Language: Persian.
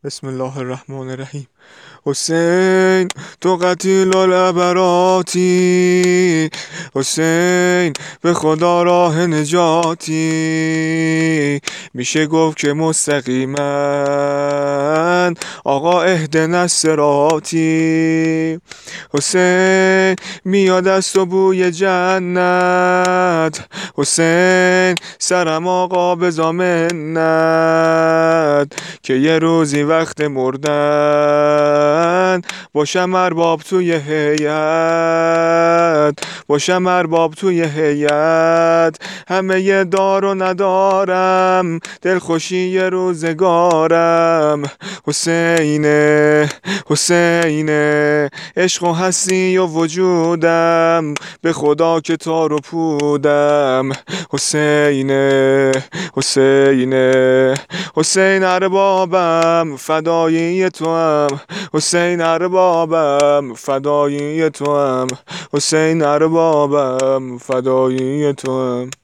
بسم الله الرحمن الرحیم. حسین تو قتیل العبراتی، حسین به خدا راه نجاتی. میشه گفت که مستقیما آقا اهدنا الصراطی. حسین میاد از تو بوی جنت، حسین سرم آقا بزا منت، که یه روزی وقت مردن باشم ارباب توی هیئت، باشم ارباب توی هیئت. همه ی دار و ندارم، دلخوشی روزگارم. حسینه حسینه عشق و هستی و وجودم، به خدا که تار و پودم. حسینه حسینه حسین اربابم فدایی توام، حسین اربابم فدایی توام، حسین اربابم فدایی توام.